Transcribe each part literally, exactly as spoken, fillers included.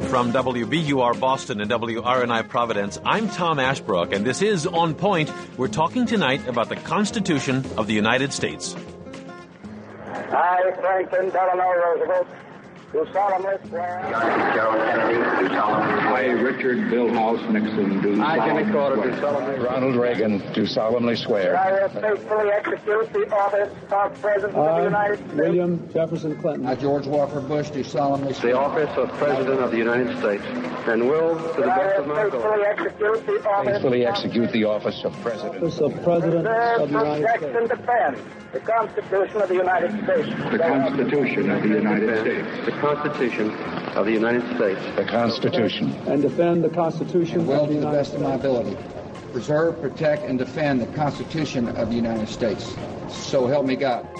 From W B U R Boston and W R N I Providence, I'm Tom Ashbrook, and this is On Point. We're talking tonight about the Constitution of the United States. I, Franklin Delano Roosevelt, do solemnly swear. John Gerald Kennedy, do solemnly swear. I, Richard Milhouse Nixon, do I, solemnly Jimmy Carter, swear. do solemnly Ronald Reagan, do solemnly swear. I will faithfully execute the office of President of the United States. William Jefferson Clinton. I, George Walker Bush, do solemnly swear. The office of President of the United States, and will, to the best of my faithfully execute the office Faithfully execute the office of President. Office of President of the United protect, States. and defend the Constitution of the United States. The Constitution of the United States. The Constitution of the United States. The Constitution. And defend the Constitution Will, of the to the United best of my ability, preserve, protect, and defend the Constitution of the United States. So help me God.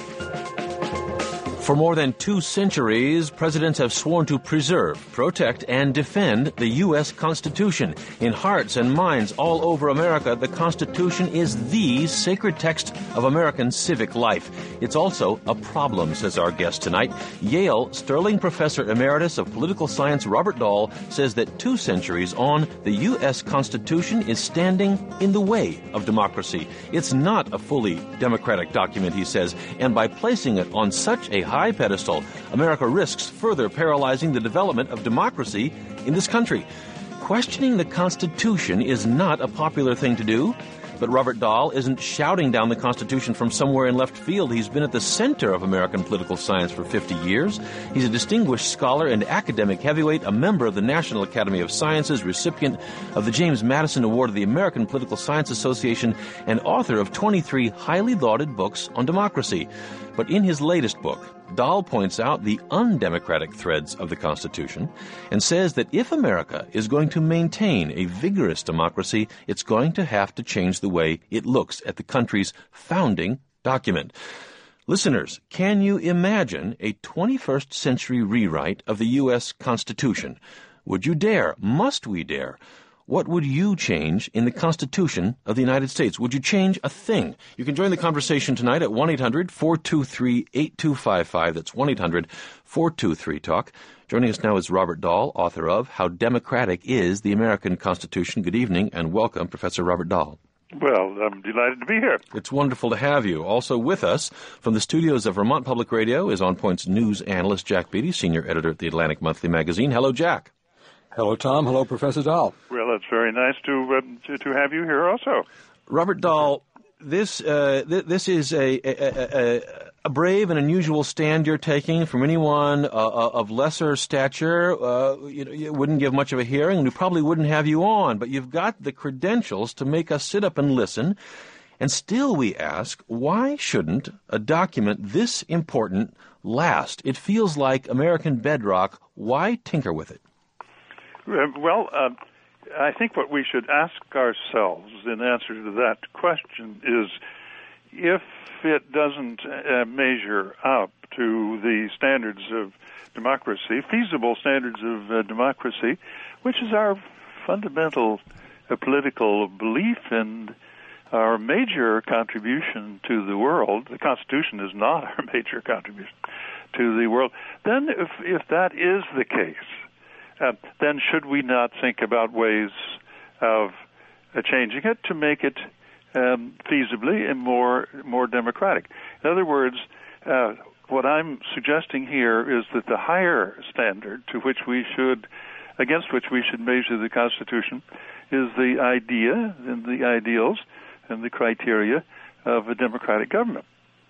For more than two centuries, presidents have sworn to preserve, protect, and defend the U S Constitution. In hearts and minds all over America, the Constitution is the sacred text of American civic life. It's also a problem, says our guest tonight. Yale Sterling Professor Emeritus of Political Science Robert Dahl says that two centuries on, the U S Constitution is standing in the way of democracy. It's not a fully democratic document, he says, and by placing it on such a high high pedestal, America risks further paralyzing the development of democracy in this country. Questioning the Constitution is not a popular thing to do, but Robert Dahl isn't shouting down the Constitution from somewhere in left field. He's been at the center of American political science for fifty years. He's a distinguished scholar and academic heavyweight, a member of the National Academy of Sciences, recipient of the James Madison Award of the American Political Science Association, and author of twenty-three highly lauded books on democracy. But in his latest book, Dahl points out the undemocratic threads of the Constitution and says that if America is going to maintain a vigorous democracy, it's going to have to change the way it looks at the country's founding document. Listeners, can you imagine a twenty-first century rewrite of the U S Constitution? Would you dare? Must we dare? What would you change in the Constitution of the United States? Would you change a thing? You can join the conversation tonight at one eight hundred four two three eight two five five. That's one eight hundred four two three talk. Joining us now is Robert Dahl, author of How Democratic is the American Constitution. Good evening and welcome, Professor Robert Dahl. Well, I'm delighted to be here. It's wonderful to have you. Also with us from the studios of Vermont Public Radio is On Point's news analyst Jack Beatty, senior editor at the Atlantic Monthly magazine. Hello, Jack. Hello, Tom. Hello, Professor Dahl. Well, it's very nice to uh, to, to have you here also. Robert Dahl, this uh, th- this is a, a, a, a brave and unusual stand you're taking from anyone uh, of lesser stature. Uh, you know, you wouldn't give much of a hearing, and we probably wouldn't have you on, but you've got the credentials to make us sit up and listen. And still we ask, why shouldn't a document this important last? It feels like American bedrock. Why tinker with it? Uh, well, uh, I think what we should ask ourselves in answer to that question is if it doesn't uh, measure up to the standards of democracy, feasible standards of uh, democracy, which is our fundamental uh, political belief and our major contribution to the world. The Constitution is not our major contribution to the world. Then if, if that is the case, Uh, then should we not think about ways of uh, changing it to make it um, feasibly and more more democratic? In other words, uh, what I'm suggesting here is that the higher standard to which we should, against which we should measure the Constitution, is the idea and the ideals and the criteria of a democratic government.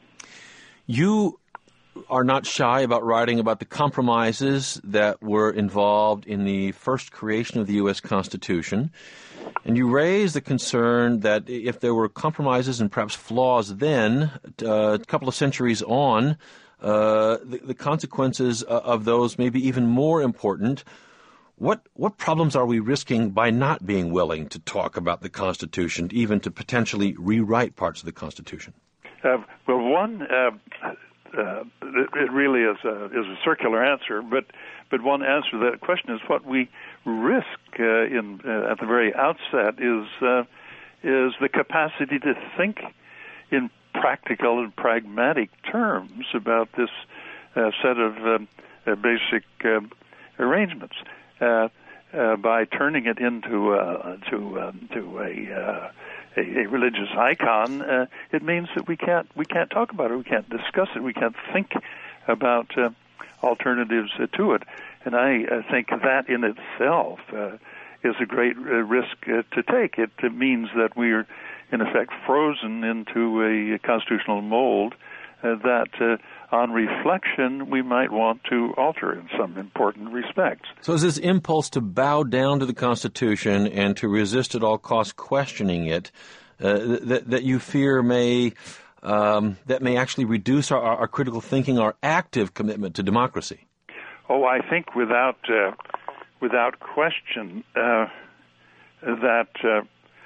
You are not shy about writing about the compromises that were involved in the first creation of the U S Constitution. And you raise the concern that if there were compromises and perhaps flaws then, uh, a couple of centuries on, uh, the, the consequences of those may be even more important. What what problems are we risking by not being willing to talk about the Constitution, even to potentially rewrite parts of the Constitution? Uh, well, one... Uh, Uh, it, it really is a, is a circular answer, but but one answer to that question is what we risk uh, in uh, at the very outset is uh, is the capacity to think in practical and pragmatic terms about this uh, set of uh, uh, basic uh, arrangements. uh, uh, by turning it into uh, to uh, to a, uh, a a religious icon, uh, it means that we can't we can't talk about it, we can't discuss it, we can't think about uh, alternatives uh, to it. And I uh, think that in itself uh, is a great uh, risk uh, to take. It, it means that we're in effect frozen into a constitutional mold uh, that, uh, on reflection, we might want to alter in some important respects. So is this impulse to bow down to the Constitution and to resist at all costs questioning it uh, that, that you fear may um, that may actually reduce our, our critical thinking, our active commitment to democracy? Oh, I think without uh, without question uh, that uh,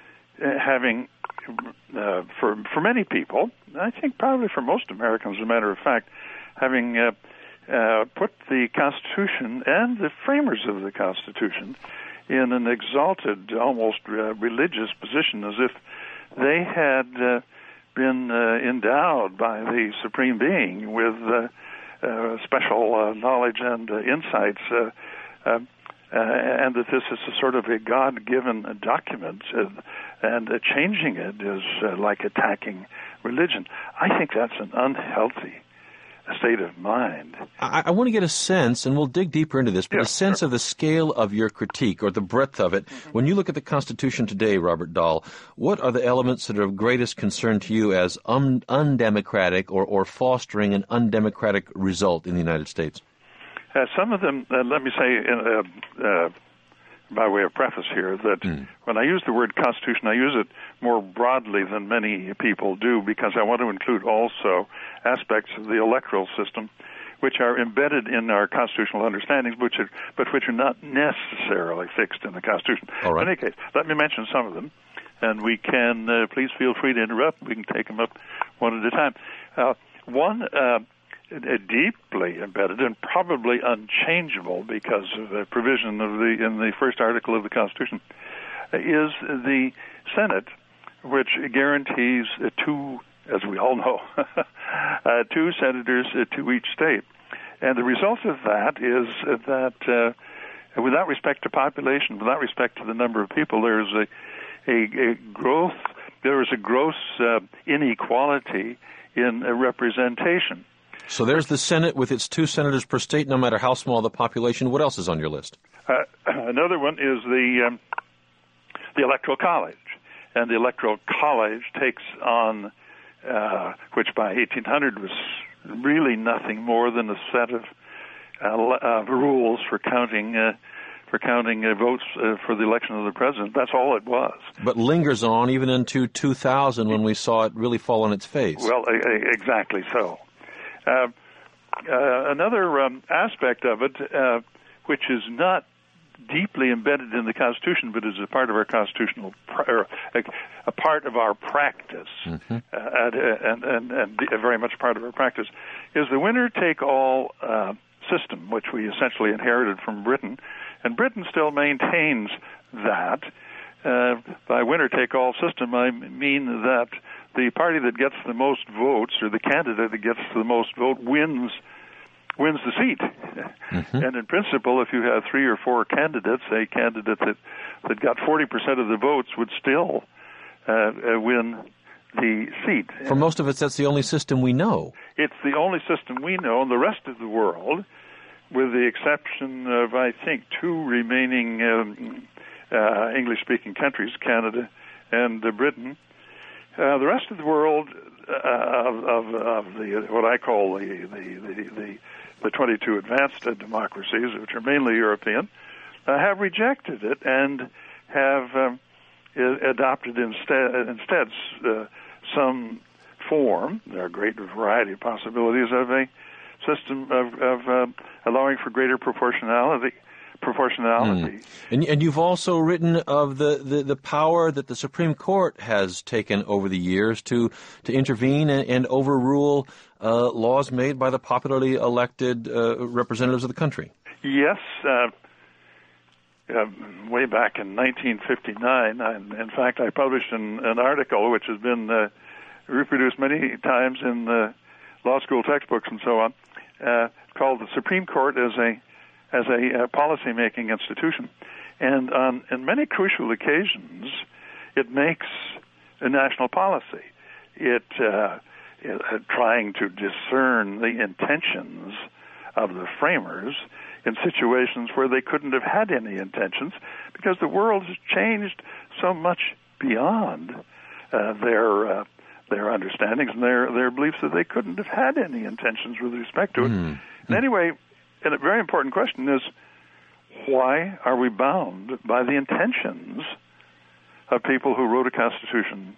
having Uh, for for many people, I think probably for most Americans, as a matter of fact, having uh, uh, put the Constitution and the framers of the Constitution in an exalted, almost uh, religious position, as if they had uh, been uh, endowed by the Supreme Being with uh, uh, special uh, knowledge and uh, insights, uh, uh, uh, and that this is a sort of a God-given document. Uh, And uh, changing it is uh, like attacking religion. I think that's an unhealthy state of mind. I, I want to get a sense, and we'll dig deeper into this, but yeah, a sense sure. of the scale of your critique or the breadth of it. Mm-hmm. When you look at the Constitution today, Robert Dahl, what are the elements that are of greatest concern to you as un- undemocratic or, or fostering an undemocratic result in the United States? Uh, some of them, uh, let me say, in, uh, uh, by way of preface here, that mm. when I use the word Constitution, I use it more broadly than many people do, because I want to include also aspects of the electoral system which are embedded in our constitutional understandings, which are, but which are not necessarily fixed in the Constitution. All right. In any case, let me mention some of them, and we can, uh, please feel free to interrupt. We can take them up one at a time. Uh, one, uh, deeply embedded and probably unchangeable because of the provision of the in the first article of the Constitution, is the Senate, which guarantees uh, two, as we all know, uh, two senators uh, to each state. And the result of that is uh, that uh, without respect to population, without respect to the number of people, there is a, a, a growth, there is a gross uh, inequality in uh, representation. So there's the Senate with its two senators per state, no matter how small the population. What else is on your list? Uh, another one is the um, the Electoral College. And the Electoral College takes on, uh, which by eighteen hundred was really nothing more than a set of uh, uh, rules for counting uh, for counting uh, votes uh, for the election of the president. That's all it was. But lingers on even into two thousand when we saw it really fall on its face. Well, uh, exactly so. Uh, uh, another um, aspect of it, uh, which is not deeply embedded in the Constitution, but is a part of our constitutional, pra- a, a part of our practice, mm-hmm. uh, and, and, and very much part of our practice, is the winner-take-all uh, system, which we essentially inherited from Britain, and Britain still maintains that. Uh, by winner-take-all system, I mean that the party that gets the most votes, or the candidate that gets the most vote, wins wins the seat. Mm-hmm. And in principle, if you have three or four candidates, a candidate that, that got forty percent of the votes would still uh, uh, win the seat. For most of us, that's the only system we know. It's the only system we know, and the rest of the world, with the exception of, I think, two remaining um, uh, English-speaking countries, Canada and uh, Britain, Uh, the rest of the world uh, of, of, of the what I call the the, the, the, the twenty-two advanced uh, democracies, which are mainly European, uh, have rejected it and have um, adopted instead instead uh, some form. There are a great variety of possibilities of a system of, of uh, allowing for greater proportionality. proportionality. Mm. And, and you've also written of the, the, the power that the Supreme Court has taken over the years to, to intervene and, and overrule uh, laws made by the popularly elected uh, representatives of the country. Yes. Uh, uh, way back in nineteen fifty-nine, I, in fact, I published an, an article which has been uh, reproduced many times in uh, law school textbooks and so on, uh, called "The Supreme Court as a as a uh, policy-making institution. And on in many crucial occasions, it makes a national policy. It, uh, it uh, trying to discern the intentions of the framers in situations where they couldn't have had any intentions, because the world has changed so much beyond uh, their uh, their understandings and their their beliefs that they couldn't have had any intentions with respect to it. Mm. And anyway, and a very important question is, why are we bound by the intentions of people who wrote a Constitution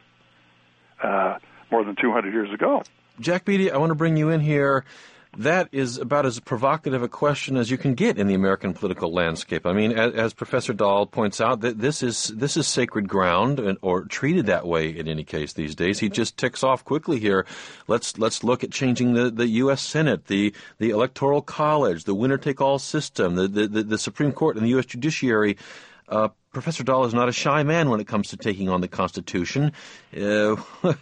uh, more than two hundred years ago? Jack Beatty, I want to bring you in here. That is about as provocative a question as you can get in the American political landscape. I mean, as, as Professor Dahl points out, that this is this is sacred ground, and, or treated that way in any case these days. He just ticks off quickly here. Let's let's look at changing the, the U S Senate, the the Electoral College, the winner-take-all system, the, the, the, the Supreme Court, and the U S judiciary. Uh, Professor Dahl is not a shy man when it comes to taking on the Constitution. Uh,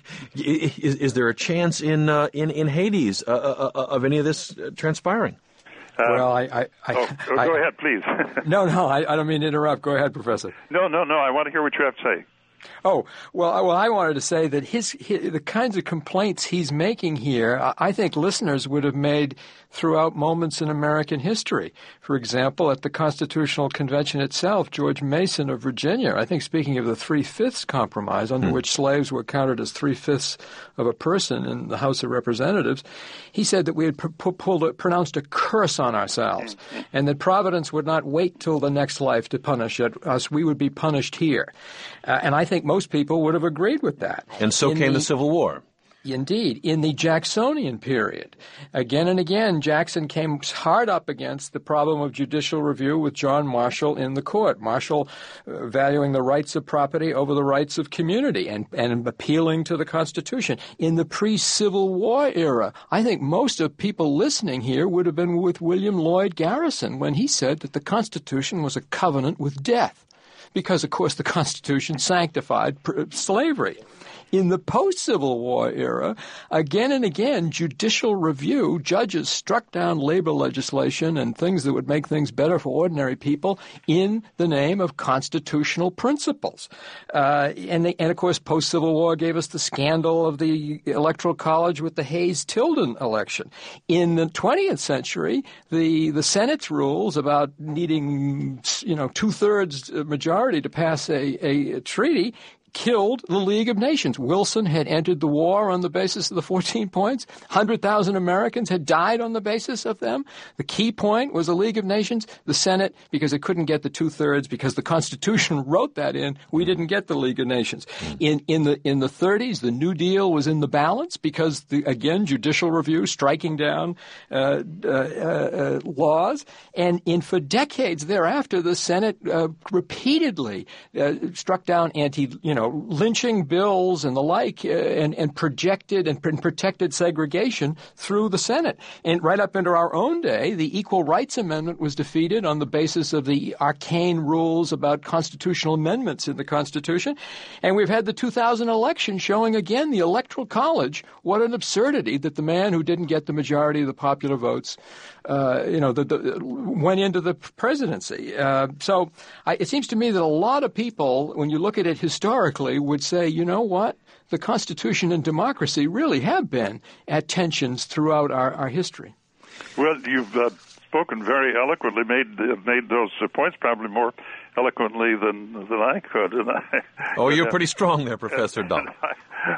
is, is there a chance in uh, in, in Hades uh, uh, of any of this uh, transpiring? Uh, well, I... I, I oh, oh, I, go ahead, please. no, no, I, I don't mean to interrupt. Go ahead, Professor. No, no, no, I want to hear what you have to say. Oh, well, I, well, I wanted to say that his, his the kinds of complaints he's making here, I, I think listeners would have made throughout moments in American history. For example, at the Constitutional Convention itself, George Mason of Virginia, I think speaking of the three-fifths compromise, under mm. which slaves were counted as three-fifths of a person in the House of Representatives, he said that we had pr- pulled a, pronounced a curse on ourselves, and that Providence would not wait till the next life to punish us. We would be punished here. Uh, and I think most people would have agreed with that. And so in came the, the Civil War. Indeed. In the Jacksonian period, again and again, Jackson came hard up against the problem of judicial review with John Marshall in the court. Marshall uh, valuing the rights of property over the rights of community and, and appealing to the Constitution. In the pre-Civil War era, I think most of people listening here would have been with William Lloyd Garrison when he said that the Constitution was a covenant with death, because, of course, the Constitution sanctified pr- slavery. In the post-Civil War era, again and again, judicial review, judges struck down labor legislation and things that would make things better for ordinary people in the name of constitutional principles. Uh, and, they, and, of course, post-Civil War gave us the scandal of the Electoral College with the Hayes-Tilden election. In the twentieth century, the, the Senate's rules about needing, you know, two-thirds majority to pass a, a, a treaty killed the League of Nations. Wilson had entered the war on the basis of the fourteen points. one hundred thousand Americans had died on the basis of them. The key point was the League of Nations. The Senate, because it couldn't get the two-thirds, because the Constitution wrote that in, we didn't get the League of Nations. In in the in the thirties, the New Deal was in the balance because, the, again, judicial review, striking down uh, uh, uh, laws. And in for decades thereafter, the Senate uh, repeatedly uh, struck down anti, you know, lynching bills and the like, uh, and, and projected and protected segregation through the Senate. And right up into our own day, the Equal Rights Amendment was defeated on the basis of the arcane rules about constitutional amendments in the Constitution. And we've had the two thousand election showing again the Electoral College, what an absurdity that the man who didn't get the majority of the popular votes, uh, you know, the, the, went into the presidency. Uh, so I, it seems to me that a lot of people, when you look at it historically, would say, you know what, the Constitution and democracy really have been at tensions throughout our, our history. Well, you've uh, spoken very eloquently, made uh, made those uh, points probably more eloquently than than I could. And I, oh, you're pretty strong there, Professor Dahl. I,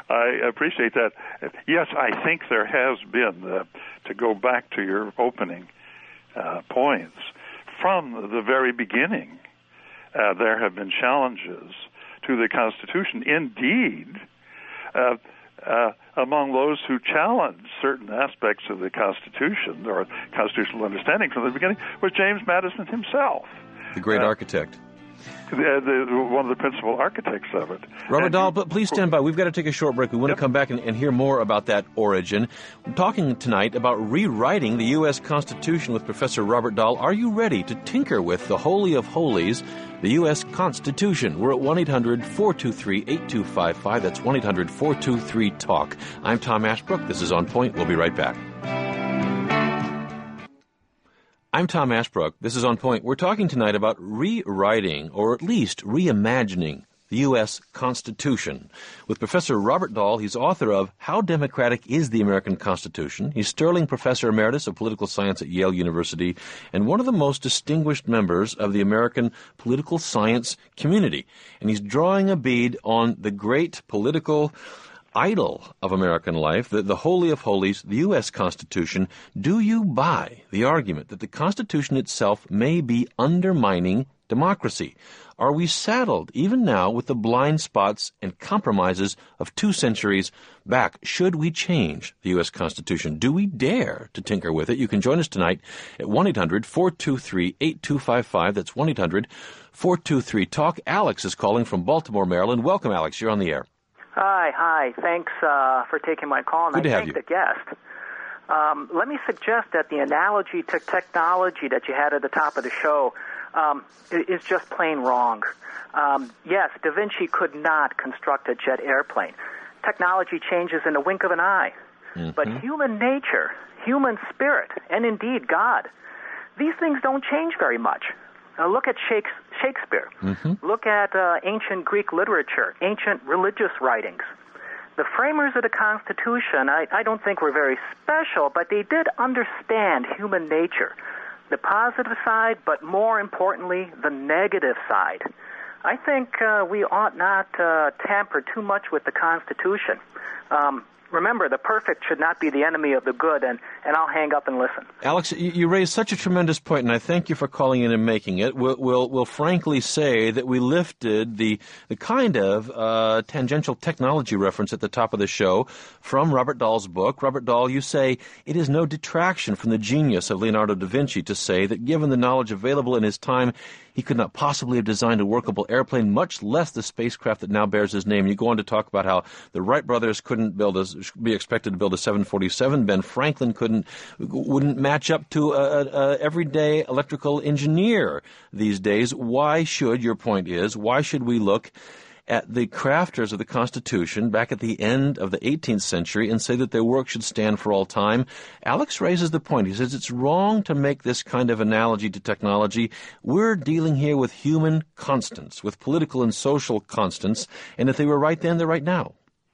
I appreciate that. Yes, I think there has been, uh, to go back to your opening uh, points, from the very beginning, uh, there have been challenges to the Constitution. Indeed, uh, uh, among those who challenged certain aspects of the Constitution or constitutional understanding from the beginning was James Madison himself. The great uh, architect. The, the, one of the principal architects of it. Robert Dahl, but please stand by. We've got to take a short break. We want yep. to come back and, and hear more about that origin. We're talking tonight about rewriting the U S Constitution with Professor Robert Dahl. Are you ready to tinker with the Holy of Holies, the U S Constitution? We're at one eight hundred four two three eight two five five. That's one eight hundred four two three talk. I'm Tom Ashbrook. This is On Point. We'll be right back. I'm Tom Ashbrook. This is On Point. We're talking tonight about rewriting, or at least reimagining, the U S Constitution with Professor Robert Dahl. He's author of How Democratic is the American Constitution? He's Sterling Professor Emeritus of Political Science at Yale University and one of the most distinguished members of the American political science community. And he's drawing a bead on the great political idol of American life, the, the Holy of Holies, the U S Constitution. Do you buy the argument that the Constitution itself may be undermining democracy? Are we saddled, even now, with the blind spots and compromises of two centuries back? Should we change the U S Constitution? Do we dare to tinker with it? You can join us tonight at one eight hundred four two three eight two five five. That's one eight hundred four two three talk. Alex is calling from Baltimore, Maryland. Welcome, Alex. You're on the air. Hi, hi. Thanks uh, for taking my call. And Good to I have thank you. the guest. Um, let me suggest that the analogy to technology that you had at the top of the show um, is just plain wrong. Um, yes, Da Vinci could not construct a jet airplane. Technology changes in the wink of an eye. Mm-hmm. But human nature, human spirit, and indeed God, these things don't change very much. Now look at Shakespeare. Mm-hmm. Look at uh, ancient Greek literature, ancient religious writings. The framers of the Constitution, I, I don't think were very special, but they did understand human nature, the positive side, but more importantly, the negative side. I think uh, we ought not uh, tamper too much with the Constitution. Um, remember, the perfect should not be the enemy of the good, and, and I'll hang up and listen. Alex, you, you raised such a tremendous point, and I thank you for calling in and making it. We'll, we'll, we'll frankly say that we lifted the, the kind of uh, tangential technology reference at the top of the show from Robert Dahl's book. Robert Dahl, you say, it is no detraction from the genius of Leonardo da Vinci to say that given the knowledge available in his time, he could not possibly have designed a workable airplane, much less the spacecraft that now bears his name. You go on to talk about how the Wright brothers couldn't build a, be expected to build a seven forty-seven. Ben Franklin couldn't, wouldn't match up to a, a everyday electrical engineer these days. Why should, your point is, why should we look at the crafters of the Constitution back at the end of the eighteenth century and say that their work should stand for all time? Alex raises the point. He says it's wrong to make this kind of analogy to technology. We're dealing here with human constants, with political and social constants, and if they were right then, they're right now.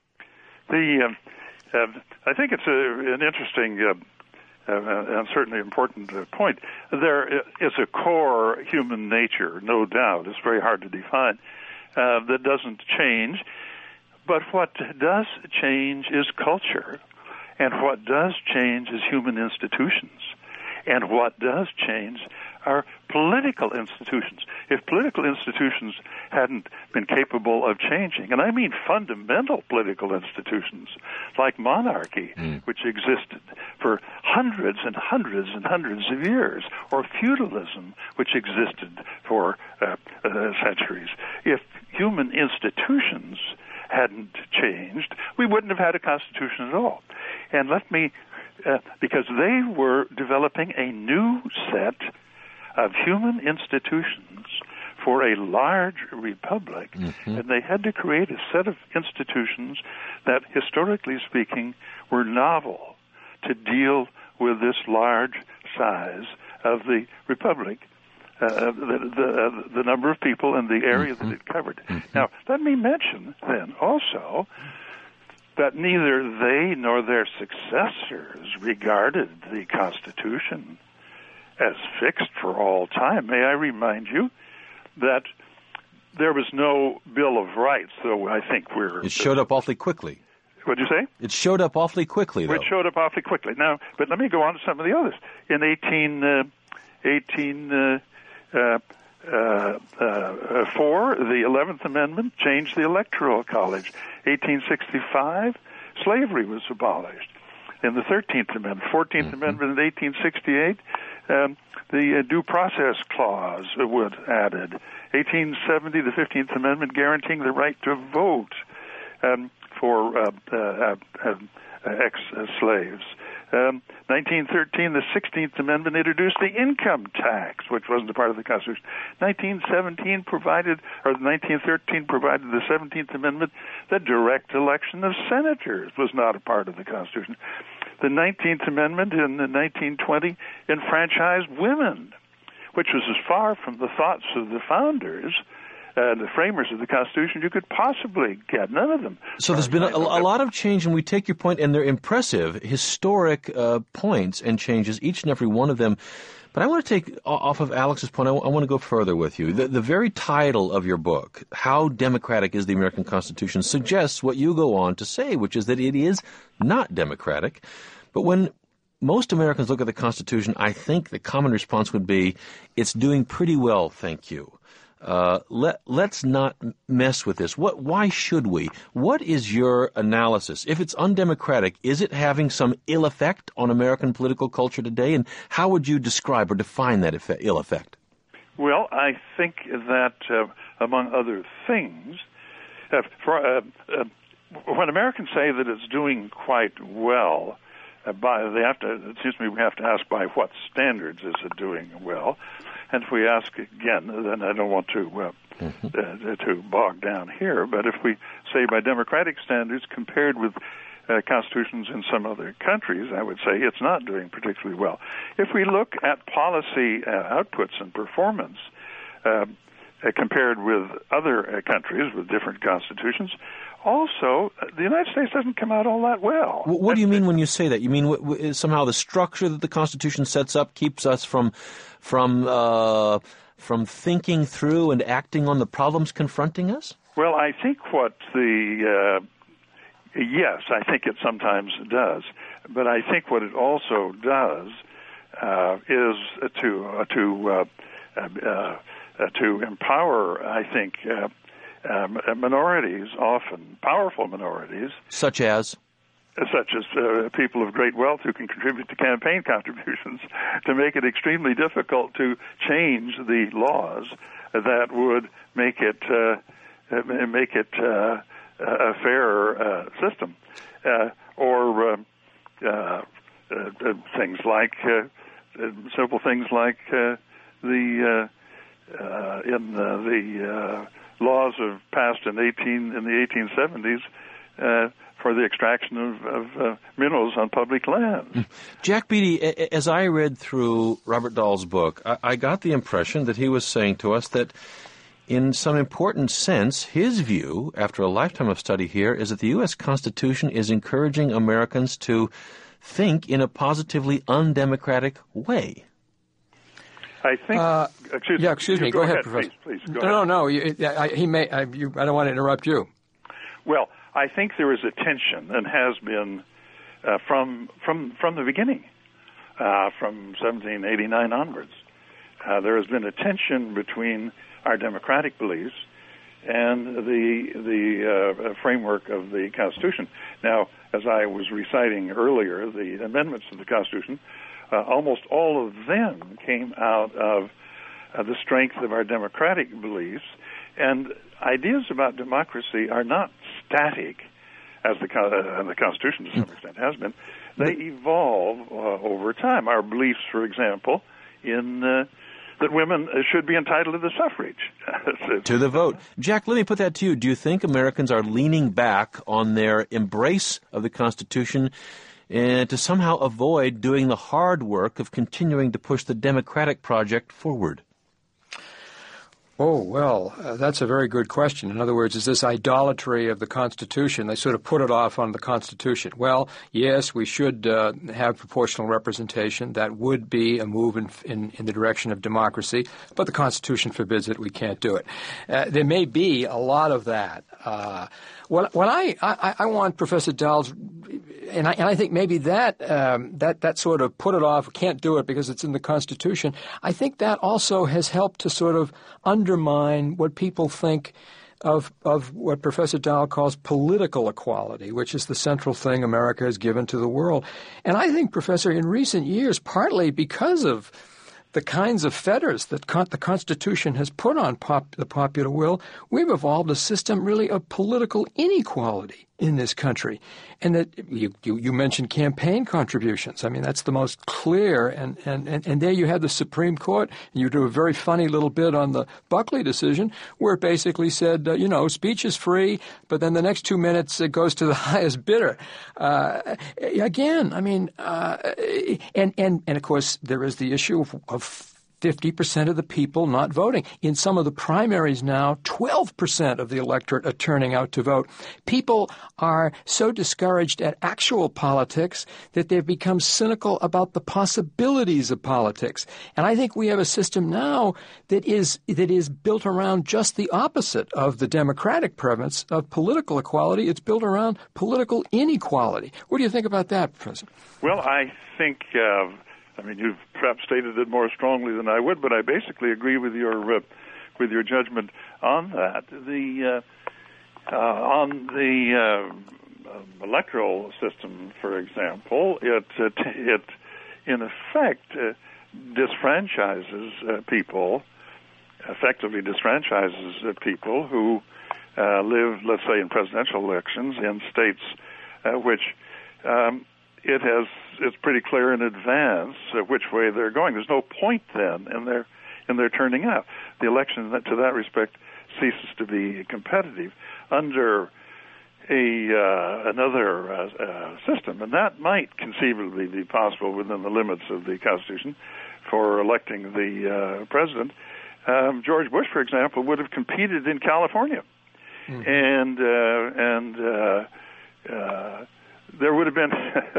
The uh, uh, I think it's a, an interesting uh, uh, and certainly important uh, point. There is a core human nature, no doubt. It's very hard to define. Uh, that doesn't change. But what does change is culture, and what does change is human institutions, and what does change are political institutions. If political institutions hadn't been capable of changing, and I mean fundamental political institutions like monarchy, mm. which existed for hundreds and hundreds and hundreds of years, or feudalism, which existed for uh, uh, centuries. If human institutions hadn't changed, we wouldn't have had a constitution at all. And let me, uh, because they were developing a new set of human institutions for a large republic, mm-hmm. and they had to create a set of institutions that, historically speaking, were novel to deal with this large size of the republic. Uh, the, the, uh, the number of people and the area mm-hmm. that it covered. Mm-hmm. Now, let me mention then also that neither they nor their successors regarded the Constitution as fixed for all time. May I remind you that there was no Bill of Rights, though I think we're... It showed up awfully quickly. What did you say? It showed up awfully quickly, though. It showed up awfully quickly. Now, but let me go on to some of the others. In eighteen, uh, eighteen uh, Uh, uh, uh, four, the eleventh Amendment changed the Electoral College. eighteen sixty-five, slavery was abolished. In the thirteenth Amendment, fourteenth mm-hmm. Amendment in eighteen sixty-eight, um, the uh, Due Process Clause was added. eighteen seventy, the fifteenth Amendment guaranteeing the right to vote um, for uh, uh, uh, uh, ex-slaves. Um, nineteen thirteen, the sixteenth Amendment introduced the income tax, which wasn't a part of the Constitution. nineteen seventeen provided, or nineteen thirteen provided the seventeenth Amendment that direct election of senators was not a part of the Constitution. the nineteenth Amendment in nineteen twenty enfranchised women, which was as far from the thoughts of the founders, uh, the framers of the Constitution, you could possibly get. None of them. So there's been a, a lot of change, and we take your point, and they're impressive, historic uh, points and changes, each and every one of them. But I want to take off of Alex's point, I, w- I want to go further with you. The, the very title of your book, How Democratic is the American Constitution, suggests what you go on to say, which is that it is not democratic. But when most Americans look at the Constitution, I think the common response would be, it's doing pretty well, thank you. Uh, let, let's not mess with this. What, why should we? What is your analysis? If it's undemocratic, is it having some ill effect on American political culture today? And how would you describe or define that effect, ill effect? Well, I think that, uh, among other things, uh, for, uh, uh, when Americans say that it's doing quite well, uh, by, they have to, it seems to me we have to ask by what standards is it doing well. And if we ask again, then I don't want to uh, mm-hmm. uh, to bog down here, but if we say by democratic standards compared with uh, constitutions in some other countries, I would say it's not doing particularly well. If we look at policy uh, outputs and performance uh, uh, compared with other uh, countries with different constitutions, also, uh, the United States doesn't come out all that well. What, what do you mean when you say that? You mean w- w- somehow the structure that the Constitution sets up keeps us from from uh, from thinking through and acting on the problems confronting us? Well, I think what the uh, yes, I think it sometimes does, but I think what it also does uh, is to uh, to uh, uh, uh, to empower, I think. Uh, Um, minorities, often powerful minorities, such as, such as uh, people of great wealth who can contribute to campaign contributions, to make it extremely difficult to change the laws that would make it uh, make it uh, a fairer uh, system, uh, or uh, uh, uh, things like uh, simple things like uh, the uh, uh, in uh, the uh, laws of passed in eighteen in the eighteen seventies uh, for the extraction of, of uh, minerals on public land. Jack Beatty, as I read through Robert Dahl's book, I, I got the impression that he was saying to us that, in some important sense, his view, after a lifetime of study here, is that the U S Constitution is encouraging Americans to think in a positively undemocratic way. I think. Uh, excuse yeah, excuse me. me. Go, go ahead, ahead, Professor. Please, please go no, ahead. no, no. You, I, he may. I, you, I don't want to interrupt you. Well, I think there is a tension, and has been uh, from from from the beginning, uh, from seventeen eighty-nine onwards. Uh, there has been a tension between our democratic beliefs and the the uh, framework of the Constitution. Now, as I was reciting earlier, the amendments to the Constitution, uh, almost all of them came out of uh, the strength of our democratic beliefs, and ideas about democracy are not static, as the, uh, the Constitution to some extent has been. They evolve uh, over time. Our beliefs, for example, in uh, that women should be entitled to the suffrage. To the vote. Jack, let me put that to you. Do you think Americans are leaning back on their embrace of the Constitution and to somehow avoid doing the hard work of continuing to push the democratic project forward? Oh, well, uh, that's a very good question. In other words, is this idolatry of the Constitution? They sort of put it off on the Constitution. Well, yes, we should uh, have proportional representation. That would be a move in, in, in the direction of democracy, but the Constitution forbids it. We can't do it. Uh, there may be a lot of that. Uh, what, what I, I, I want Professor Dahl's, and I, and I think maybe that, um, that, that sort of put it off, can't do it because it's in the Constitution, I think that also has helped to sort of undermine what people think of of what Professor Dahl calls political equality, which is the central thing America has given to the world. And I think, Professor, in recent years, partly because of the kinds of fetters that con- the Constitution has put on pop- the popular will, we've evolved a system really of political inequality. in this country. And that you, you, you mentioned campaign contributions. I mean, that's the most clear. And, and, and, and there you had the Supreme Court. And you do a very funny little bit on the Buckley decision where it basically said, uh, you know, speech is free, but then the next two minutes it goes to the highest bidder. Uh, again, I mean, uh, and, and, and of course there is the issue of, of fifty percent of the people not voting. In some of the primaries now, twelve percent of the electorate are turning out to vote. People are so discouraged at actual politics that they've become cynical about the possibilities of politics. And I think we have a system now that is that is built around just the opposite of the democratic premise of political equality. It's built around political inequality. What do you think about that, Professor? Well, I think... Uh I mean, you've perhaps stated it more strongly than I would, but I basically agree with your uh, with your judgment on that. The uh, uh, on the uh, electoral system, for example, it it, it in effect uh, disfranchises uh, people, effectively disfranchises uh, people who uh, live, let's say, in presidential elections in states uh, which. Um, It has it's pretty clear in advance uh, which way they're going. There's no point then in their in their turning out. The election, to that respect, ceases to be competitive under a uh, another uh, uh, system, and that might conceivably be possible within the limits of the Constitution for electing the uh, president. Um, George Bush, for example, would have competed in California, mm-hmm. and uh, and. Uh, uh, there would have been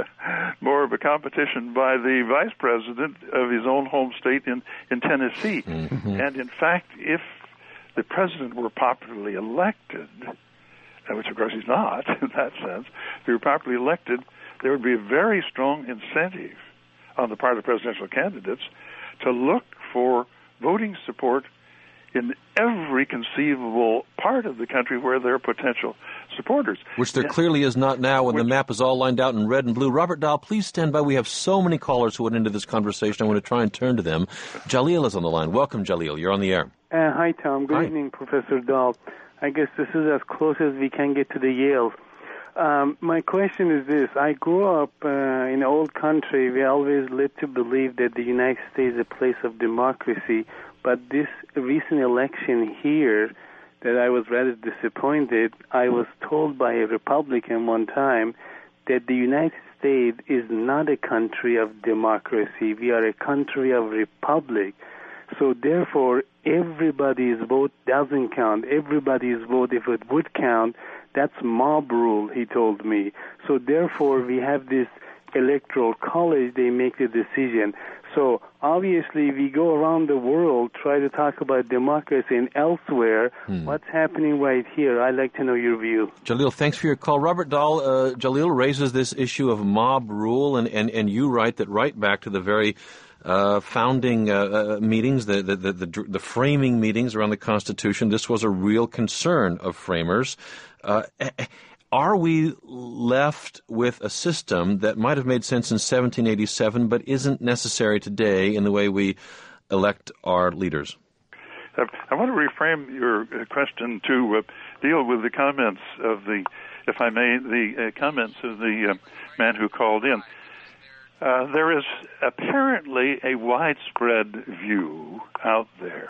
more of a competition by the vice president of his own home state in, in Tennessee. Mm-hmm. And, in fact, if the president were popularly elected, which, of course, he's not in that sense, if he were popularly elected, there would be a very strong incentive on the part of presidential candidates to look for voting support in every conceivable part of the country where there are potential supporters. Which there yeah. clearly is not now when Which, the map is all lined out in red and blue. Robert Dahl, please stand by. We have so many callers who went into this conversation. I want to try and turn to them. Jaleel is on the line. Welcome, Jaleel. You're on the air. Uh, hi, Tom. Good hi. evening, Professor Dahl. I guess this is as close as we can get to the Yale. Um, my question is this. I grew up uh, in an old country. We always led to believe that the United States is a place of democracy. But this recent election here, that I was rather disappointed, I was told by a Republican one time that the United States is not a country of democracy. We are a country of republic. So therefore, everybody's vote doesn't count. Everybody's vote, if it would count, that's mob rule, he told me. So therefore, we have this electoral college, they make the decision. So obviously we go around the world, try to talk about democracy, and elsewhere, hmm. what's happening right here? I'd like to know your view. Jaleel, thanks for your call. Robert Dahl, uh, Jaleel raises this issue of mob rule, and, and, and you write that right back to the very uh, founding uh, uh, meetings, the, the, the, the, the framing meetings around the Constitution, this was a real concern of framers. Uh, Are we left with a system that might have made sense in seventeen eighty-seven but isn't necessary today in the way we elect our leaders? Uh, I want to reframe your question to uh, deal with the comments of the, if I may, the uh, comments of the uh, man who called in. Uh, there is apparently a widespread view out there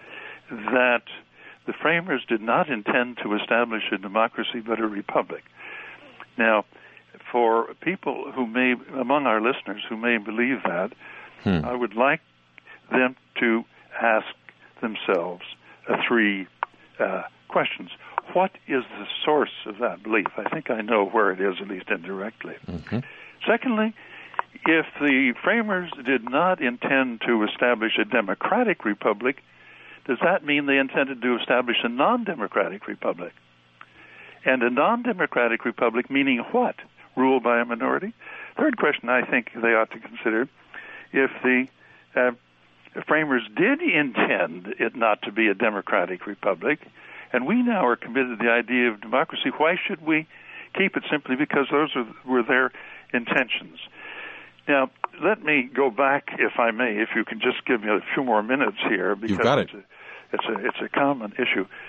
that the framers did not intend to establish a democracy but a republic. Now, for people who may, among our listeners who may believe that, hmm. I would like them to ask themselves uh, three uh, questions. What is the source of that belief? I think I know where it is, at least indirectly. Mm-hmm. Secondly, if the framers did not intend to establish a democratic republic, does that mean they intended to establish a non-democratic republic? And a non-democratic republic meaning what? Ruled by a minority? Third question I think they ought to consider, if the uh, framers did intend it not to be a democratic republic, and we now are committed to the idea of democracy, why should we keep it simply because those are, were their intentions? Now, let me go back, if I may, if you can just give me a few more minutes here, because You've got it. It's, a, it's, a, it's a common issue.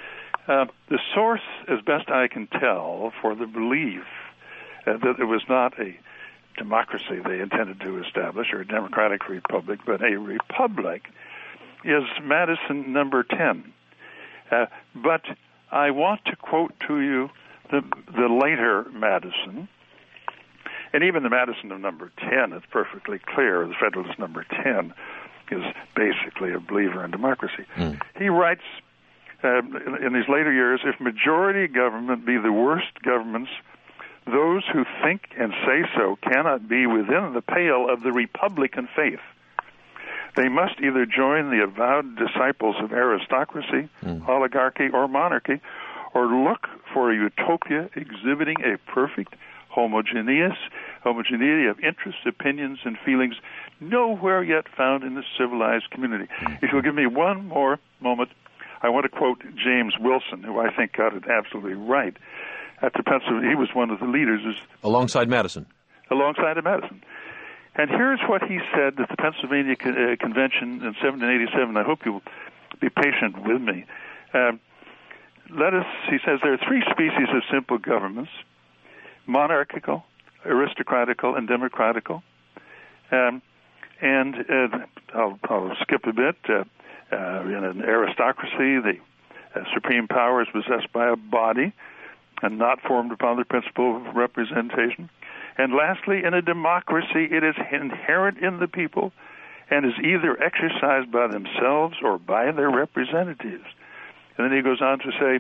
Uh, the source, as best I can tell, for the belief uh, that it was not a democracy they intended to establish, or a democratic republic, but a republic, is Madison number ten. Uh, but I want to quote to you the, the later Madison, and even the Madison of number ten is perfectly clear. The Federalist number ten is basically a believer in democracy. Mm. He writes uh, in, in these later years, if majority government be the worst governments, those who think and say so cannot be within the pale of the Republican faith. They must either join the avowed disciples of aristocracy, mm. oligarchy, or monarchy, or look for a utopia exhibiting a perfect homogeneous, homogeneity of interests, opinions, and feelings nowhere yet found in the civilized community. Mm. If you'll give me one more moment, I want to quote James Wilson, who I think got it absolutely right. At the Pennsylvania, he was one of the leaders. Alongside Madison. Alongside of Madison. And here's what he said at the Pennsylvania Con- uh, Convention in seventeen eighty-seven. I hope you'll be patient with me. Um, let us, he says, there are three species of simple governments: monarchical, aristocratical, and democratical. Um, and uh, I'll, I'll skip a bit. Uh, uh, in an aristocracy, the uh, supreme power is possessed by a body and not formed upon the principle of representation. And lastly, in a democracy, it is inherent in the people and is either exercised by themselves or by their representatives. And then he goes on to say,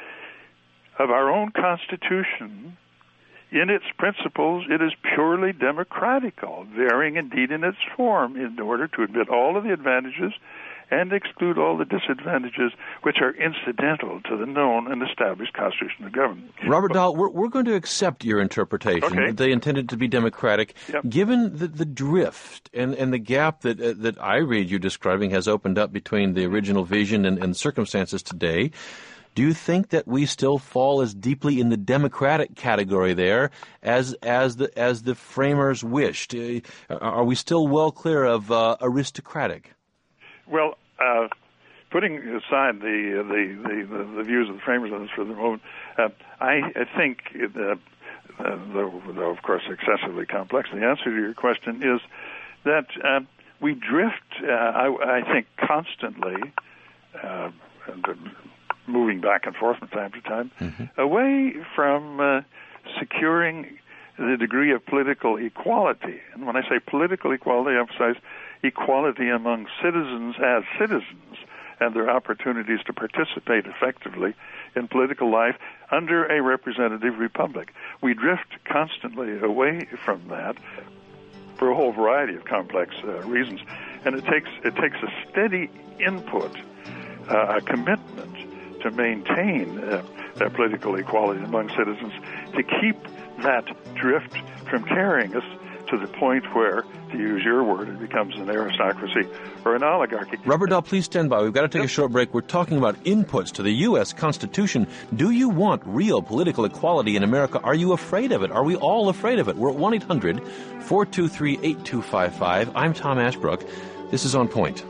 of our own Constitution, in its principles, it is purely democratical, varying indeed in its form in order to admit all of the advantages and exclude all the disadvantages which are incidental to the known and established constitution of government. Robert Dahl, we're, we're going to accept your interpretation okay. that they intended to be democratic. Yep. Given the, the drift and, and the gap that uh, that I read you describing has opened up between the original vision and, and circumstances today, do you think that we still fall as deeply in the democratic category there as as the as the framers wished? Uh, are we still well clear of uh, aristocratic? Well, uh, putting aside the, the, the, the views of the framers on this for the moment, uh, I, I think, uh, uh, though, though of course excessively complex, the answer to your question is that uh, we drift, uh, I, I think, constantly, uh, moving back and forth from time to time, mm-hmm. away from uh, securing the degree of political equality. And when I say political equality, I emphasize equality among citizens as citizens and their opportunities to participate effectively in political life under a representative republic. We drift constantly away from that for a whole variety of complex uh, reasons, and it takes it takes a steady input, uh, a commitment to maintain uh, that political equality among citizens to keep that drift from carrying us to the point where, to use your word, it becomes an aristocracy or an oligarchy. Robert Dahl, please stand by. We've got to take a short break. We're talking about inputs to the U S Constitution. Do you want real political equality in America? Are you afraid of it? Are we all afraid of it? We're at one eight hundred four two three eight two five five. I'm Tom Ashbrook. This is On Point.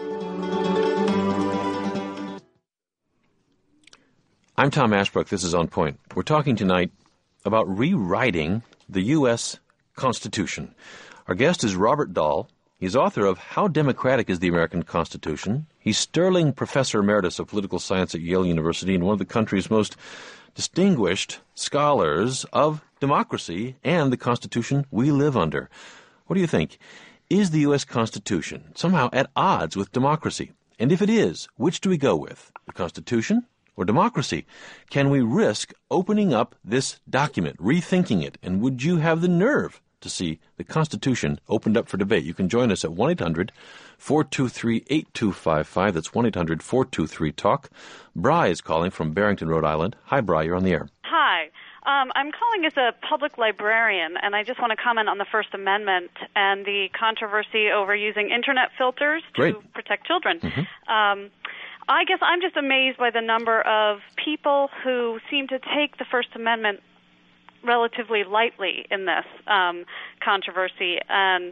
I'm Tom Ashbrook. This is On Point. We're talking tonight about rewriting the U S Constitution. Our guest is Robert Dahl. He's author of How Democratic is the American Constitution? He's Sterling Professor Emeritus of Political Science at Yale University and one of the country's most distinguished scholars of democracy and the Constitution we live under. What do you think? Is the U S Constitution somehow at odds with democracy? And if it is, which do we go with? The Constitution or democracy? Can we risk opening up this document, rethinking it? And would you have the nerve to see the Constitution opened up for debate? You can join us at one eight hundred four two three eight two five five. That's one eight hundred four two three talk. Bri is calling from Barrington, Rhode Island. Hi, Bri, you're on the air. Hi. Um, I'm calling as a public librarian, and I just want to comment on the First Amendment and the controversy over using Internet filters to Great. protect children. Mm-hmm. Um, I guess I'm just amazed by the number of people who seem to take the First Amendment relatively lightly in this um, controversy and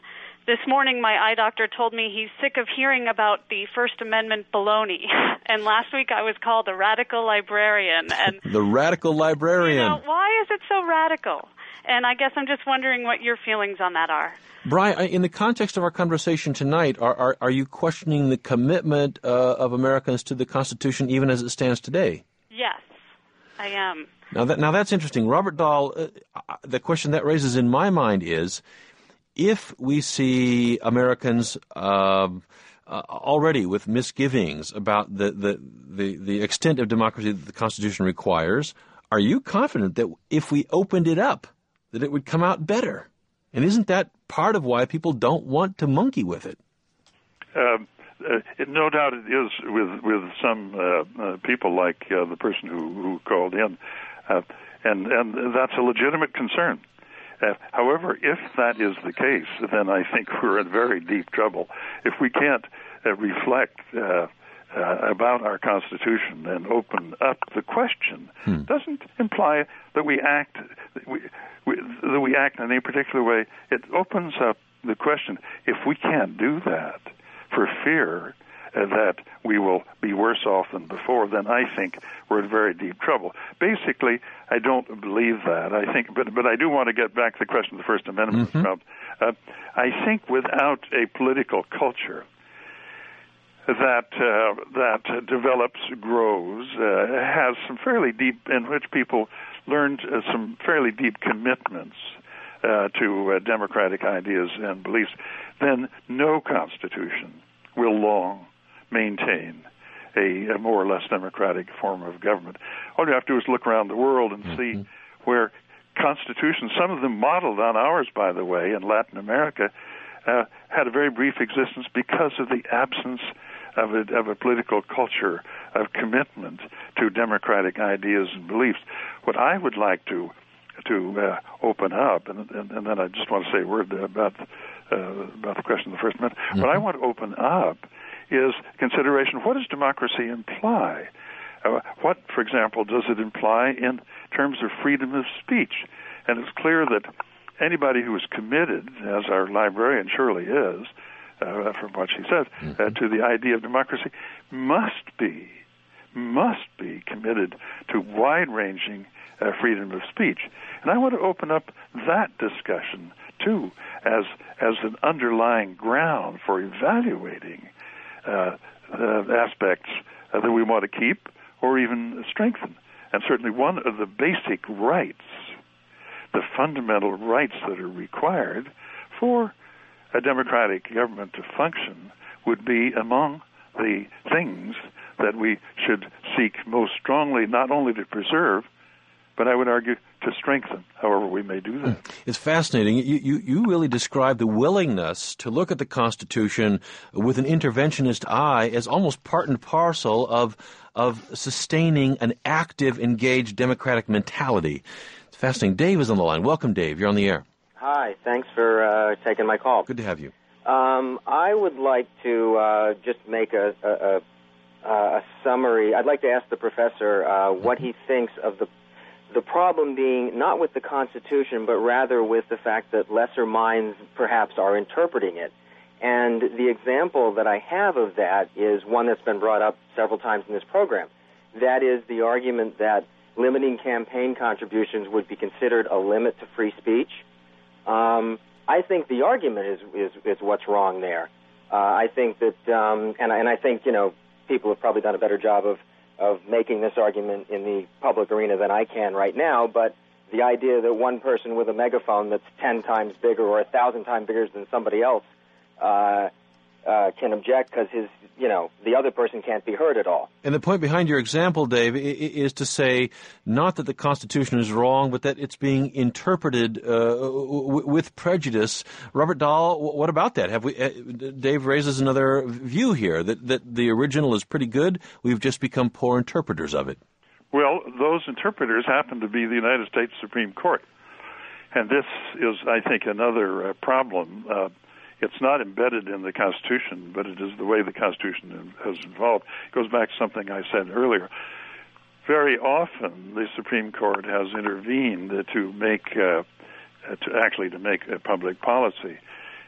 this morning my eye doctor told me he's sick of hearing about the First Amendment baloney. And last week I was called a radical librarian. And the radical librarian. You know, why is it so radical? And I guess I'm just wondering what your feelings on that are. Brian, in the context of our conversation tonight, are are, are you questioning the commitment uh, of Americans to the Constitution even as it stands today? Yes, I am. Now, that, now that's interesting. Robert Dahl, uh, the question that raises in my mind is, if we see Americans uh, uh, already with misgivings about the, the, the, the extent of democracy that the Constitution requires, are you confident that if we opened it up, that it would come out better? And isn't that part of why people don't want to monkey with it? Um, uh, it, no doubt it is with with some uh, uh, people like uh, the person who, who called in, uh, and and that's a legitimate concern. Uh, however, if that is the case, then I think we're in very deep trouble. If we can't uh, reflect uh, uh, about our Constitution and open up the question, hmm. doesn't imply that we act that we, we, that we act in any particular way. It opens up the question. If we can't do that for fear uh, that we will be worse off than before, then I think we're in very deep trouble. Basically, I don't believe that. I think, but but I do want to get back to the question of the First Amendment. Mm-hmm. Uh, I think without a political culture that uh, that develops, grows, uh, has some fairly deep, in which people learned uh, some fairly deep commitments uh, to uh, democratic ideas and beliefs, then no constitution will long maintain a, a more or less democratic form of government. All you have to do is look around the world and mm-hmm. see where constitutions, some of them modeled on ours, by the way, in Latin America, uh, had a very brief existence because of the absence of a, of a political culture of commitment to democratic ideas and beliefs. What I would like to to uh, open up, and, and, and then I just want to say a word about uh, about the question of the First Amendment. Mm-hmm. What I want to open up is consideration. What does democracy imply? Uh, what, for example, does it imply in terms of freedom of speech? And it's clear that anybody who is committed, as our librarian surely is, uh, from what she says, mm-hmm. uh, to the idea of democracy, must be, must be committed to wide-ranging uh, freedom of speech. And I want to open up that discussion, too, as as an underlying ground for evaluating uh, uh, aspects uh, that we want to keep or even strengthen. And certainly one of the basic rights, the fundamental rights that are required for a democratic government to function, would be among the things that we should seek most strongly, not only to preserve, but I would argue to strengthen, however we may do that. It's fascinating. You, you, you really describe the willingness to look at the Constitution with an interventionist eye as almost part and parcel of of sustaining an active, engaged democratic mentality. It's fascinating. Dave is on the line. Welcome, Dave. You're on the air. Hi. Thanks for uh, taking my call. Good to have you. Um, I would like to uh, just make a, a, a, a summary. I'd like to ask the professor uh, what he thinks of the the problem being not with the Constitution, but rather with the fact that lesser minds perhaps are interpreting it. And the example that I have of that is one that's been brought up several times in this program. That is the argument that limiting campaign contributions would be considered a limit to free speech. Um, I think the argument is, is, is what's wrong there. Uh, I think that, um, and, and I think, you know, people have probably done a better job of of making this argument in the public arena than I can right now, but the idea that one person with a megaphone that's ten times bigger or a thousand times bigger than somebody else uh, uh, can object because his, you know, the other person can't be heard at all. And the point behind your example, Dave, is to say not that the Constitution is wrong, but that it's being interpreted uh, w- with prejudice. Robert Dahl, what about that? Have we? Uh, Dave raises another view here that that the original is pretty good. We've just become poor interpreters of it. Well, those interpreters happen to be the United States Supreme Court, and this is, I think, another uh, problem. Uh, It's not embedded in the Constitution, but it is the way the Constitution has evolved. It goes back to something I said earlier. Very often, the Supreme Court has intervened to make, uh, to actually to make a public policy.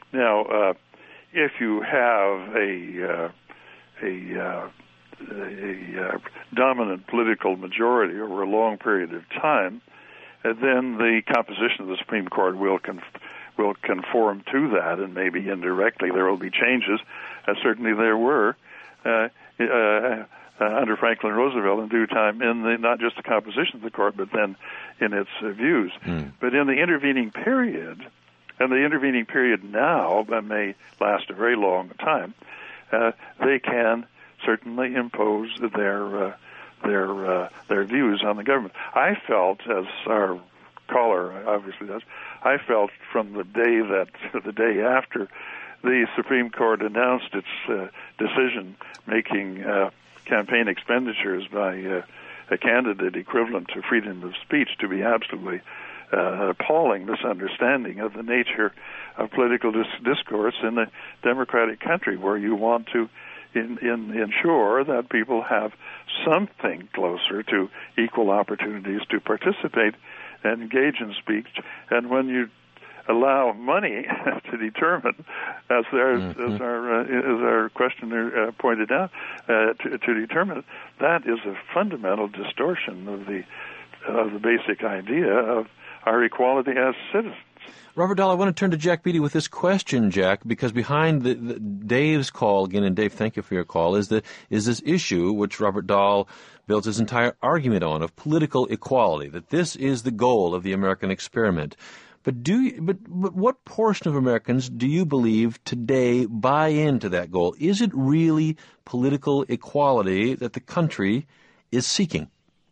Now, uh, if you have a uh, a, uh, a uh, dominant political majority over a long period of time, uh, then the composition of the Supreme Court will conf- will conform to that, and maybe indirectly there will be changes, as certainly there were uh, uh, uh, under Franklin Roosevelt in due time, in the, not just the composition of the court, but then in its uh, views. Mm. But in the intervening period, and the intervening period now that may last a very long time, uh, they can certainly impose their uh, their uh, their views on the government. I felt, as our caller obviously does, I felt from the day that the day after the Supreme Court announced its uh, decision making uh, campaign expenditures by uh, a candidate equivalent to freedom of speech to be absolutely uh, appalling misunderstanding of the nature of political dis- discourse in a democratic country, where you want to in, in, ensure that people have something closer to equal opportunities to participate and engage in speech. And when you allow money to determine, as, there, mm-hmm. as our uh, as our questioner uh, pointed out, uh, to, to determine, that is a fundamental distortion of the of the basic idea of our equality as citizens. Robert Dahl, I want to turn to Jack Beatty with this question, Jack, because behind the, the Dave's call, again, and Dave, thank you for your call, is the is this issue which Robert Dahl builds his entire argument on of political equality, that this is the goal of the American experiment. But do you, but, but what portion of Americans do you believe today buy into that goal? Is it really political equality that the country is seeking?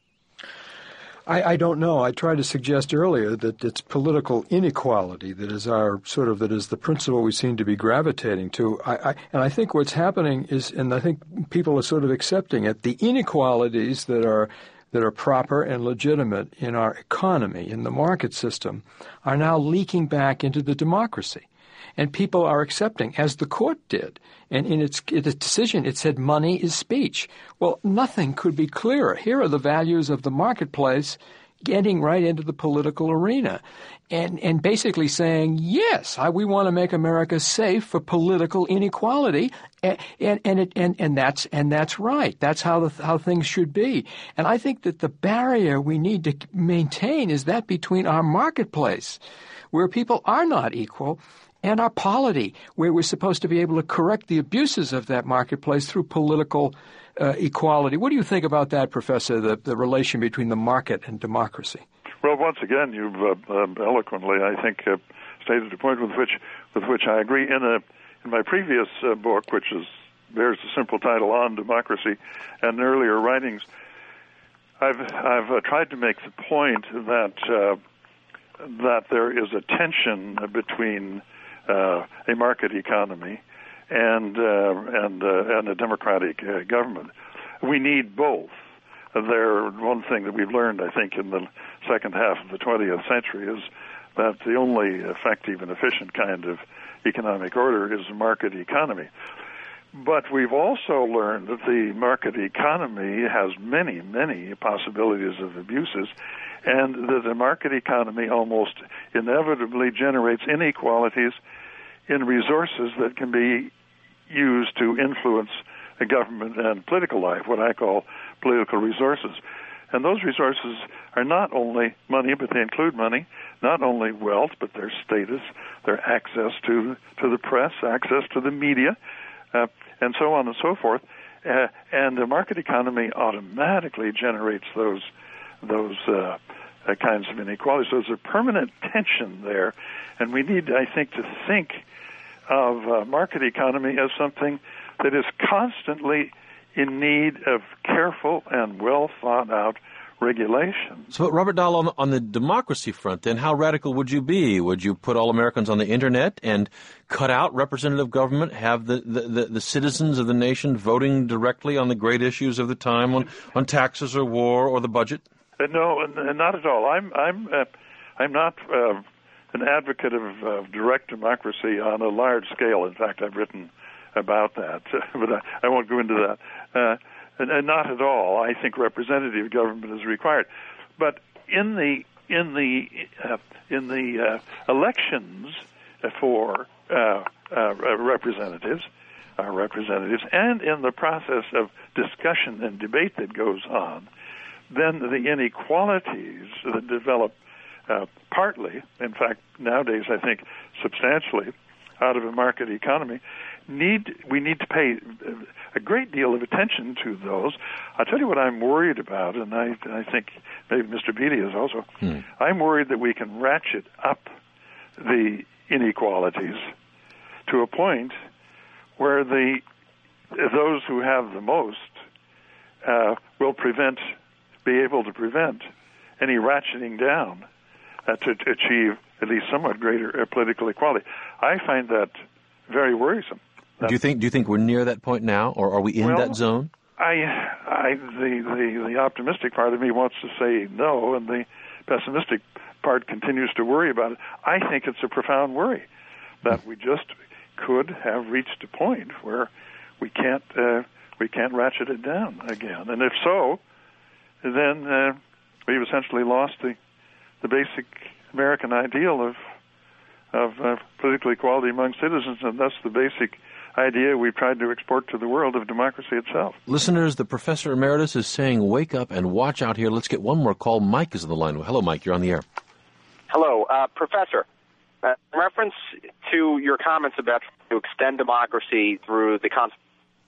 I, I don't know. I tried to suggest earlier that it's political inequality that is our sort of that is the principle we seem to be gravitating to. I, I, and I think what's happening is, and I think people are sort of accepting it, the inequalities that are that are proper and legitimate in our economy, in the market system, are now leaking back into the democracy. And people are accepting, as the court did. And in its, its decision, it said money is speech. Well, nothing could be clearer. Here are the values of the marketplace getting right into the political arena and, and basically saying, yes, I, we want to make America safe for political inequality. And, and, and, it, and, and, that's, and that's right. That's how, the, how things should be. And I think that the barrier we need to maintain is that between our marketplace, where people are not equal, and our polity, where we're supposed to be able to correct the abuses of that marketplace through political uh, equality. What do you think about that, Professor, the, the relation between the market and democracy? Well, once again, you've uh, um, eloquently, I think, uh, stated a point with which with which I agree. In a in my previous uh, book, which is bears the simple title On Democracy, and earlier writings, I've I've uh, tried to make the point that uh, that there is a tension between Uh, a market economy and uh, and uh, and a democratic uh, government. We need both. There, one thing that we've learned, I think, in the second half of the twentieth century is that the only effective and efficient kind of economic order is a market economy. But we've also learned that the market economy has many, many possibilities of abuses, and that the market economy almost inevitably generates inequalities in resources that can be used to influence the government and political life, what I call political resources. And those resources are not only money, but they include money, not only wealth, but their status, their access to to the press, access to the media, uh, and so on and so forth. Uh, and the market economy automatically generates those those uh, uh, kinds of inequalities. So there's a permanent tension there, and we need, I think, to think of uh, market economy as something that is constantly in need of careful and well thought out regulation. So, Robert Dahl, on, on the democracy front, then, how radical would you be? Would you put all Americans on the Internet and cut out representative government, have the, the, the, the citizens of the nation voting directly on the great issues of the time, on, on taxes or war or the budget? Uh, no, uh, not at all. I'm I'm uh, I'm not uh, an advocate of uh, direct democracy on a large scale. In fact, I've written about that, but I, I won't go into that. Uh, and, and not at all. I think representative government is required. But in the in the uh, in the uh, elections for uh, uh, representatives, our representatives, and in the process of discussion and debate that goes on, then the inequalities that develop uh, partly, in fact, nowadays I think substantially, out of a market economy, need we need to pay a great deal of attention to those. I'll tell you what I'm worried about, and I, I think maybe Mister Beatty is also. Hmm. I'm worried that we can ratchet up the inequalities to a point where the those who have the most uh, will prevent, be able to prevent any ratcheting down uh, to, to achieve at least somewhat greater uh, political equality. I find that very worrisome. Do you think? Do you think we're near that point now, or are we in well, that zone? I, I, the, the the optimistic part of me wants to say no, and the pessimistic part continues to worry about it. I think it's a profound worry that we just could have reached a point where we can't uh, we can't ratchet it down again, and if so, then uh, we've essentially lost the the basic American ideal of of uh, political equality among citizens, and thus the basic idea we've tried to export to the world of democracy itself. Listeners, the Professor Emeritus is saying, wake up and watch out here. Let's get one more call. Mike is on the line. Hello, Mike. You're on the air. Hello, uh, Professor. Uh, in reference to your comments about to extend democracy through the Constitution,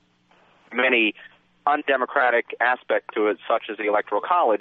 many undemocratic aspects to it, such as the Electoral College,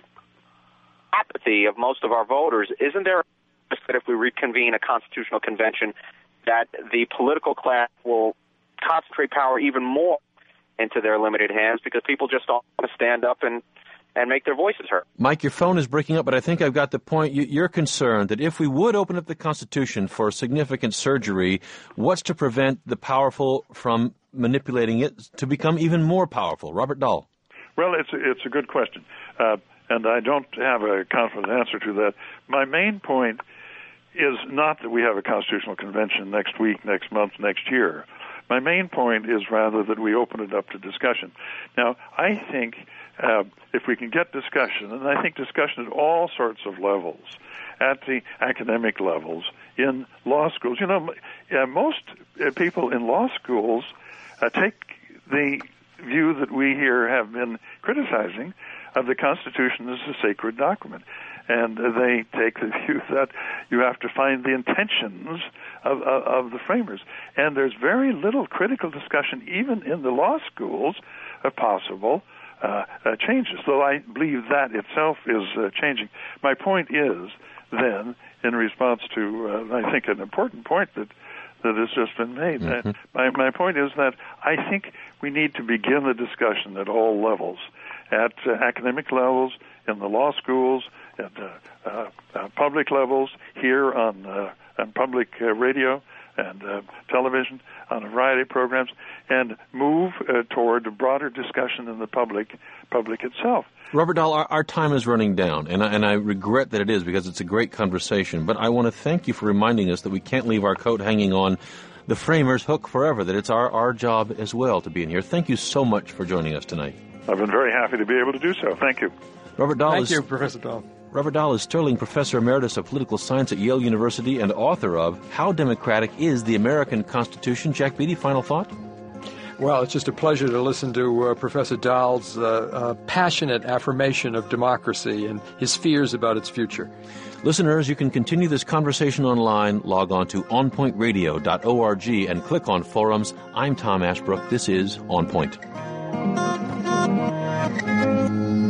apathy of most of our voters, isn't there a risk that if we reconvene a constitutional convention that the political class will concentrate power even more into their limited hands because people just don't want to stand up and, and make their voices heard? Mike, your phone is breaking up, but I think I've got the point. You're concerned that if we would open up the Constitution for significant surgery, what's to prevent the powerful from manipulating it to become even more powerful? Robert Dahl. Well, it's a, it's a good question, uh, and I don't have a confident answer to that. My main point is not that we have a constitutional convention next week, next month, next year. My main point is rather that we open it up to discussion. Now, I think uh, if we can get discussion, and I think discussion at all sorts of levels, at the academic levels, in law schools, you know, uh, most uh, people in law schools uh, take the view that we here have been criticizing of the Constitution as a sacred document. And they take the view that you have to find the intentions of, of, of the framers. And there's very little critical discussion, even in the law schools, of possible uh, uh, changes. So I believe that itself is uh, changing. My point is, then, in response to, uh, I think, an important point that, that has just been made, mm-hmm. uh, my, my point is that I think we need to begin the discussion at all levels, at uh, academic levels, in the law schools, at uh, uh, uh, public levels, here on, uh, on public uh, radio and uh, television, on a variety of programs, and move uh, toward a broader discussion in the public public itself. Robert Dahl, our, our time is running down, and I, and I regret that it is because it's a great conversation, but I want to thank you for reminding us that we can't leave our coat hanging on the framers' hook forever, that it's our, our job as well to be in here. Thank you so much for joining us tonight. I've been very happy to be able to do so. Thank you. Robert Dahl Thank is, you, Professor Dahl. Robert Dahl is Sterling Professor Emeritus of Political Science at Yale University and author of How Democratic is the American Constitution? Jack Beatty, final thought? Well, it's just a pleasure to listen to uh, Professor Dahl's uh, uh, passionate affirmation of democracy and his fears about its future. Listeners, you can continue this conversation online. Log on to on point radio dot org and click on forums. I'm Tom Ashbrook. This is On Point.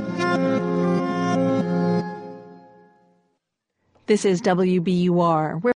This is W B U R. We're